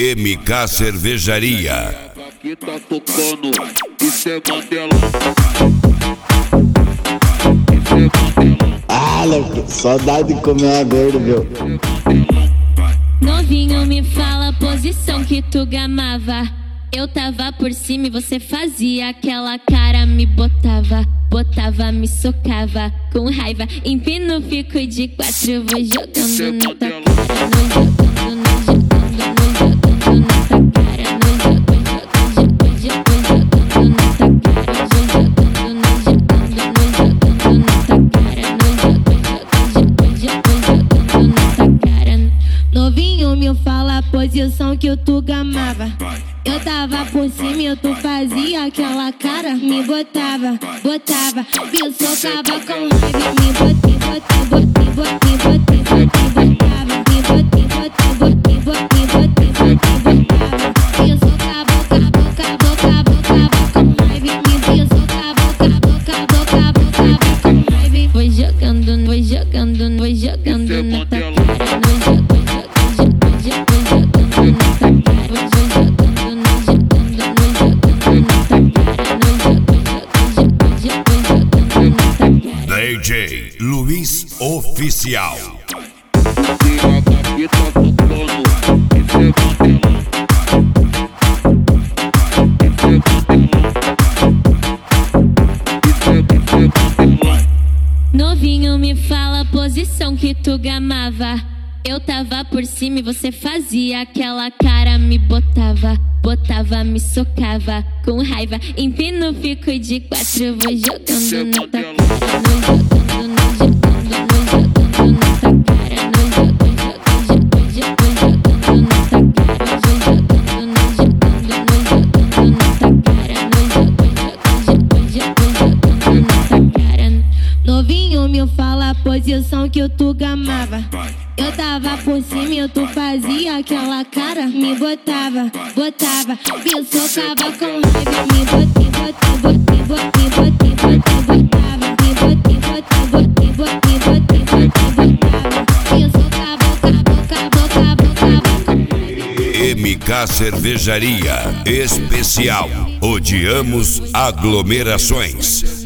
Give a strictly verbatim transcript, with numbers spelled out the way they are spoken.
M K Cervejaria. Aqui tá tocando, isso é Mandela. Isso é Mandela. Ah, louco, saudade de comer a gordo, meu. Novinho, me fala a posição que tu gamava. Eu tava por cima e você fazia aquela cara, me botava, botava, me socava. Com raiva, empino, fico de quatro, eu vou jogando na tua cara. Vou jogando, não jogando, não jogando na tua cara. Vou jogando, vou jogando na tua cara. Vou jogando, não jogando, não jogando na tua cara. Vou jogando, vou jogando na tua cara. Novinho, me fala a posição que eu tu gamava. Eu tava por cima e tu fazia aquela cara, me botava, botava, me socava com raiva, me botei, botei, botei, botei, botei, botei, botava, me botei, botei, botei, botei, botei, botei, botava, me socava, boca, boca, boca, boca, com raiva, me socava, boca, boca, boca, boca, com raiva. Vou jogando, vou jogando, vou jogando na tua cara, vou jogando, vou jogando, vou jogando na tua cara, vou jogando. D J Luiz Oficial. Aqui tá tocando, isso é Mandela. Isso é Mandela. Isso é Mandela. Novinho, me fala a posição que tu gamava. Eu tava por cima e você fazia aquela cara, me botava, botava, me socava. Com raiva, empino, fico de quatro, eu vou jogando na tua cara. Vou jogando, não jogando, não jogando na tua cara. Vou jogando, vou jogando na tua cara. Vou jogando, não jogando, não jogando na tua cara. Vou jogando, vou jogando na tua cara. Novinho, me fala a posição que eu tu gamava. Eu tava por cima e tu fazia aquela cara, me botava, botava, me socava com raiva, me botei, botei, botei, botei, botei, botei, botava, me botei, botei, botei, botei, botei, botei, botava, me socava, boca, boca, boca, boca, boca. M K Cervejaria Especial. Odiamos aglomerações.